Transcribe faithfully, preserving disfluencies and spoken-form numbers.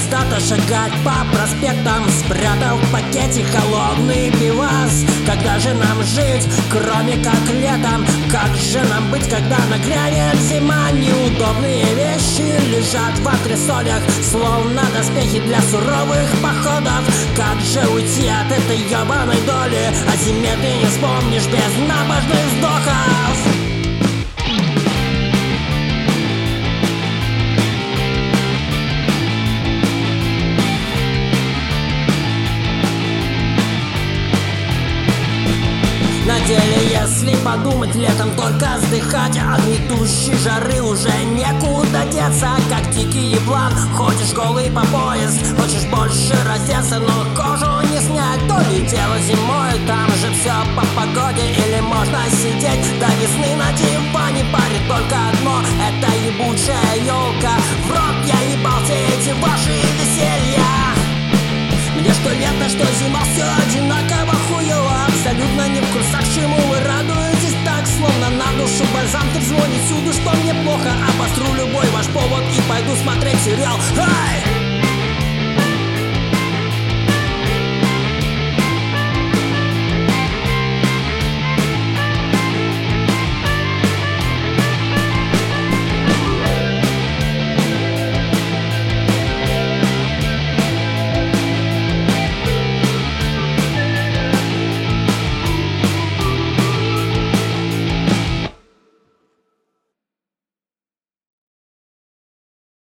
пиздато шагать по проспектам, спрятав в пакете холодный пивас. Когда же нам жить, кроме как летом? Как же нам быть, когда нагрянет зима? Неудобные вещи лежат в антресолях, словно доспехи для суровых походов. Как же уйти от этой ебаной доли? О зиме ты не вспомнишь без набожных вздохов. На деле, если подумать, летом только вздыхать. От гнетущей жары уже некуда деться. Как дикий еблан, ходишь голый по пояс. Хочешь больше раздеться, но кожу не снять. То ли дело зимой, там же все по погоде. Или можно сидеть до весны на диване. Парит только одно, это ебучая елка. В рот я ебал все эти ваши веселья. Мне что лето, что зима, все одинаково хуево. Абсолютно не в курсах, чему вы радуетесь так, словно на душу бальзам. Ты звонит всюду, что мне плохо. Обостру любой ваш повод и пойду смотреть сериал. Ай!